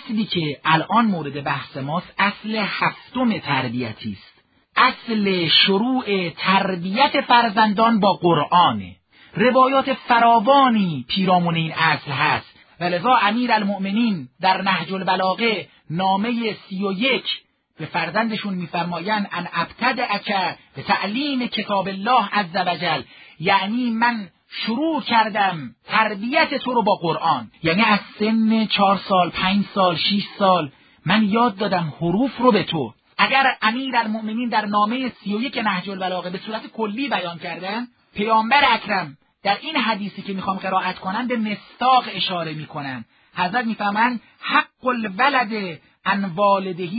اصلی که الان مورد بحث ماست اصل هفتم تربیتی است. اصل شروع تربیت فرزندان با قرآنه. روایات فراوانی پیرامون این اصل هست و لذا امیرالمؤمنین در نهج البلاغه نامه 31 به فرزندشون میفرمایند ان ابتدأک به تعلیم کتاب الله عز وجل، یعنی من شروع کردم تربیت تو رو با قرآن. یعنی از سن 4 سال 5 سال 6 سال من یاد دادم حروف رو به تو. اگر امیرالمؤمنین در نامه 31 نهج البلاغه به صورت کلی بیان کردن، پیامبر اکرم در این حدیثی که میخوام قرائت کنم به مصداق اشاره میکنن. حضرت میفهمن حق الولد ان والده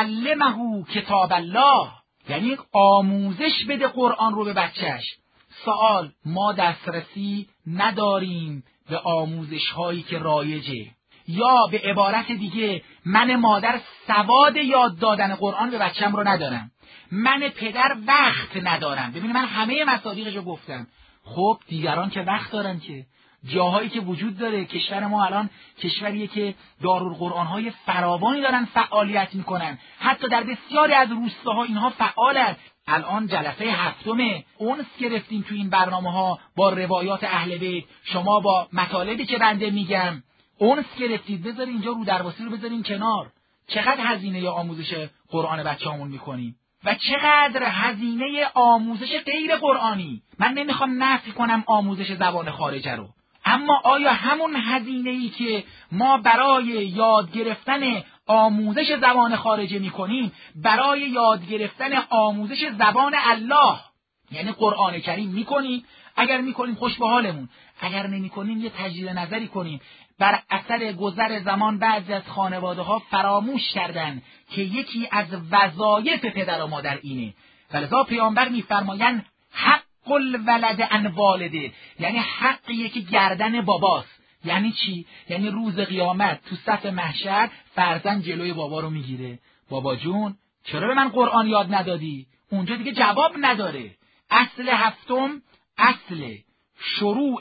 یعلمه کتاب الله، یعنی آموزش بده قرآن رو به بچهش. سوال: ما دسترسی نداریم به آموزش هایی که رایجه، یا به عبارت دیگه من مادر سواد یاد دادن قرآن به بچم رو ندارم، من پدر وقت ندارم. ببینید من همه مصادیقشو گفتم. خب دیگران که وقت دارن، که جاهایی که وجود داره. کشور ما الان کشوریه که دارالقرآن‌های فراوانی دارن فعالیت میکنن، حتی در بسیاری از روستاها اینها فعالن. الان جلسه هفتمه، اونس گرفتیم تو این برنامه‌ها با روایات اهل بیت. شما با مطالبی که بنده میگم اونس گرفتید، بذارید اینجا رو درواسی رو بذارین کنار. چقدر هزینه آموزش قرآن بچه‌مون میکنیم و چقدر هزینه آموزش غیر قرآنی. من نمیخوام نفی کنم آموزش زبان خارجه رو، اما آیا همون هزینه‌ای که ما برای یاد گرفتن آموزش زبان خارجه میکنیم برای یاد گرفتن آموزش زبان الله یعنی قرآن کریم میکنیم؟ اگر میکنیم خوش به حالمون، اگر نمیکنیم یه تجدید نظری کنیم. بر اثر گذر زمان بعضی از خانواده‌ها فراموش کردن که یکی از وظایف پدر و مادر اینه. ولذا پیامبر میفرمایند حق الولد عن والده، یعنی حقی که گردن باباست. یعنی چی؟ یعنی روز قیامت تو صف محشر فرزند جلوی بابا رو میگیره، بابا جون چرا به من قرآن یاد ندادی؟ اونجا دیگه جواب نداره. اصل هفتم، اصل شروع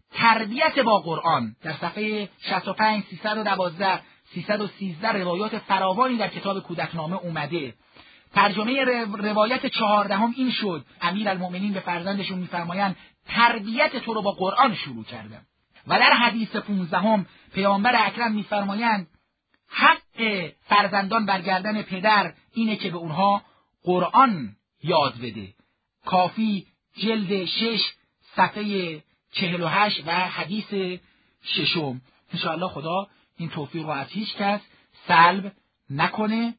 تربیت با قرآن، در صفحه 65 312 313 روایات فراوانی در کتاب کودکنامه اومده. ترجمه روایت 14 این شد: امیرالمؤمنین به فرزندشون میفرمایند تربیت تو رو با قرآن شروع کردم. و در حدیث 15 پیامبر اکرم میفرمایند حق فرزندان بر گردن پدر اینه که به اونها قرآن یاد بده. کافی جلد 6 صفحه 48 و حدیث 6. انشاءالله خدا این توفیق رو از هیچ کس سلب نکنه.